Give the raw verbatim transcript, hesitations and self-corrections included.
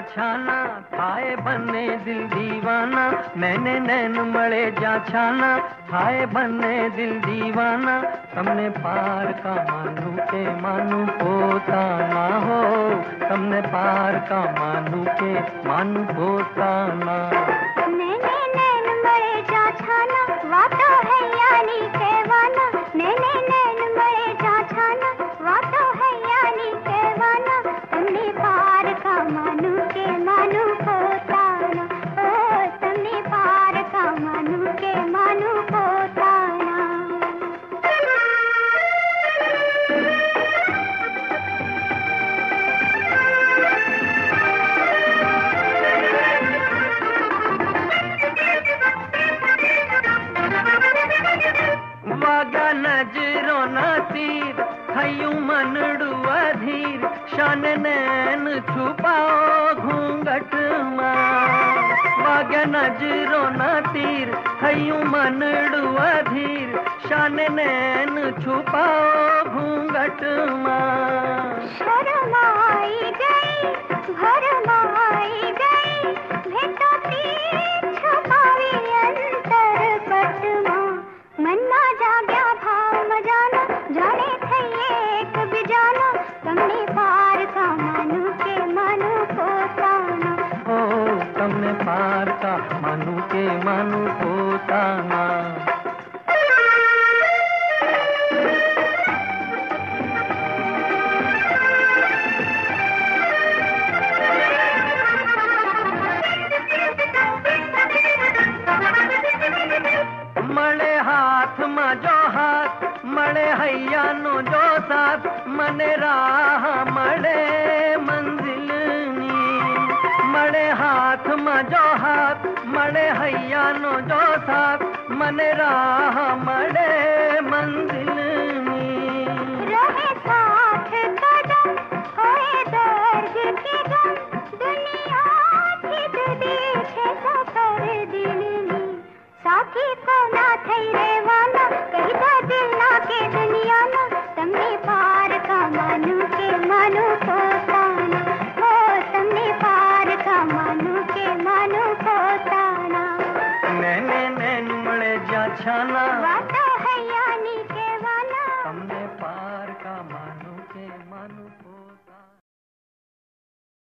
छाना थाए बने दिल दीवाना, मैंने नैन मळे जा छाना थाए बने दिल दीवाना, તમને પાર કા માનું કે માનું પોતાના હો, તમને પાર કા માનું કે માનું પોતાના। नैने नैन मळे जा छाना वातो है यानी कहवाना, नैने नैन मळे जा छाना वातो है यानी कहवाना, તમને पार का मानू के मानू पोताना, ओ તમને पार का मानू के मानू पोताना। वागा नजरों ना तीर थयूं मनड़ू अधीर, शान नैन छुपाओ घूंघट मां। वागा नजरों ना तीर थयूं मनड़ू अधीर, शान नैन छुपाओ घूंघट मां। शर्माई गई भरमाई गई भेटो तीर छुपावी अंतर पटमा, मन ना जाग्या भाव मजाना जाने थे एक बिजाना, તમને पार का मानू के मानू पोताना, ओ તમને પાર કા માનું કે માનું પોતાના। मळे हाथ में जो हाथ मळे हैया नो जो साथ, मने राह मळे मंजिल नी। मळे हाथ में जो हाथ मळे हैया नो जो साथ, मने राह मळे मंजिल नी। रहे साथ कदम होए दर्द के गम, दुनिया थी देखे सफर दिल में, साथी को ना थई रेवाना कही तो दिल ना के दुनिया ना, તમને पार का मानू के मानू पोताना, ओ તમને पार का मानू के मानू पोताना। नैने नैन मळे जा छाना वातो है यानी कहवाना, તમને પાર કા માનું કે માનું પોતાના।